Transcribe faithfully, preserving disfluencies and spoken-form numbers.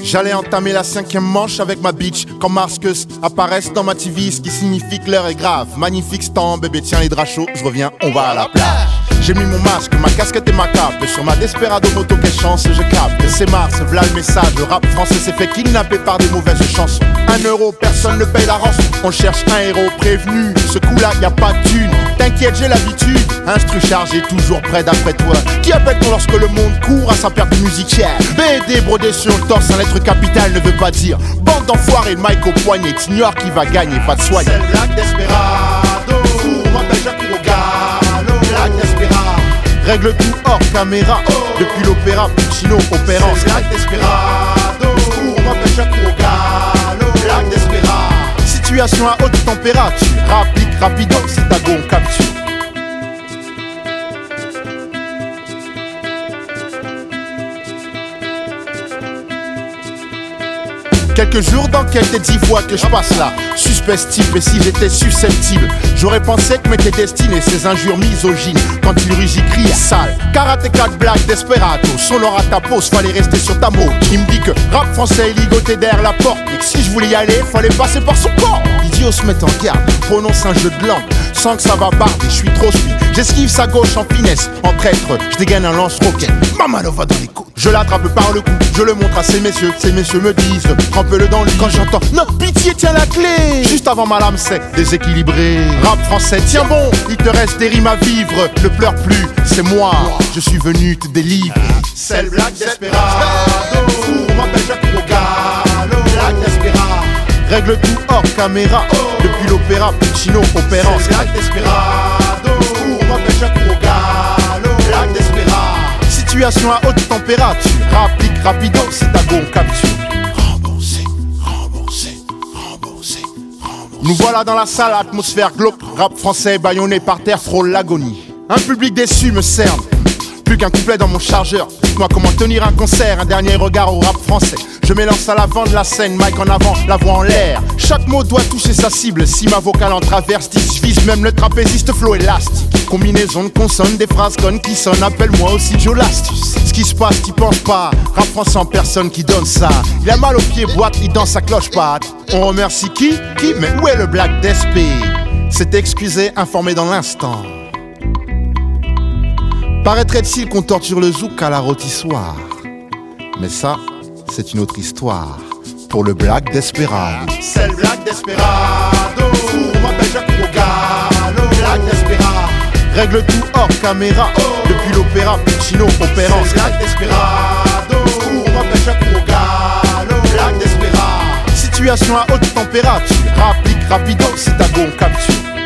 J'allais entamer la cinquième manche avec ma bitch quand Marcus apparaissent dans ma T V, ce qui signifie que l'heure est grave. Magnifique stand, bébé tiens les draps chauds, je reviens, on va à la plage. J'ai mis mon masque, ma casquette et ma cape, et sur ma Desperado moto, quelle chance je capte. C'est Mars, v'là le message, le rap français s'est fait kidnapper par des mauvaises chansons. Un euro, personne ne paye la rançon, on cherche un héros prévenu, ce coup-là y a pas de thune. T'inquiète, j'ai l'habitude, instru chargé, toujours près d'après toi. Qui appelle-t-on lorsque le monde court à sa perte musicale? B D brodé sur le torse, un lettre capitale ne veut pas dire bande d'enfoirés, Mike au poignet, t'ignores qui va gagner, pas de soigner. C'est le Black Desperado, on m'appelle Jacques Rogano, Black Desperado. Règle tout hors caméra, oh. Depuis l'opéra Puccino opérant. C'est le Black Desperado, on m'appelle Jacques Rogano, Black Desperado. Situation à haute température, rapplique rapido si ta go on capture. Quelques jours d'enquête et dix fois que je passe là. Suspect type, et si j'étais susceptible, j'aurais pensé que m'étaient destinées ces injures misogynes. Quand il rugit, crie sale. Karatéka Black Desperado, sonore à ta pose, fallait rester sur ta mot. Il me dit que rap français est ligoté derrière la porte, et que si je voulais y aller, fallait passer par son corps. L'idiot se met en garde, prononce un jeu de langue, sans que ça va barder, je suis trop suivi. J'esquive sa gauche en finesse, en traître, je dégaine un lance-roquette. Mamano va dans les coups. Je l'attrape par le cou, je le montre à ces messieurs. Ces messieurs me disent, trempe-le dans lui. Quand j'entends, non, pitié, tiens la clé. Juste avant ma lame, c'est déséquilibré. Rap français, tiens bon, il te reste des rimes à vivre. Ne pleure plus, c'est moi, je suis venu te délivrer. C'est le Black Desperado, on m'appelle Jacques Rogano, Black Desperado. Règle tout hors caméra, oh. Depuis l'opéra Puccino opérant. C'est le Black Desperado, on m'appelle Jacques Rogano, Black Desperado. Situation à haute température, rapplique rapido si ta go on capture. Remboursé, remboursé, remboursé, remboursé. Nous voilà dans la salle, atmosphère glauque. Rap français bâillonné par terre frôle l'agonie. Un public déçu me cerne, plus qu'un couplet dans mon chargeur. Dites-moi comment tenir un concert, un dernier regard au rap français. Je m'élance à l'avant de la scène, mic en avant, la voix en l'air. Chaque mot doit toucher sa cible, si ma vocale en traverse, je vise même le trapéziste flow élastique. Combinaison de consonnes, des phrases connes qui sonnent, appelle-moi aussi Joe Lastus. Ce qui se passe, t'y penses pas, rap français en personne qui donne ça. Il a mal aux pieds, boîte, il danse sa cloche-patte. On remercie qui? Qui? Mais où est le Black Desp? C'est excusé, informé dans l'instant. Paraîtrait-il qu'on torture le zouk à la rôtissoire? Mais ça, c'est une autre histoire pour le Black Desperado. C'est le Black Desperado, on m'appelle Jacques Rogano, Black Desperado. Règle tout hors caméra, oh. Depuis l'opéra Puccino opérant. C'est le Black Desperado, on m'appelle Jacques Rogano, Black Desperado. Situation à haute température, rapplique rapido si ta go on capture.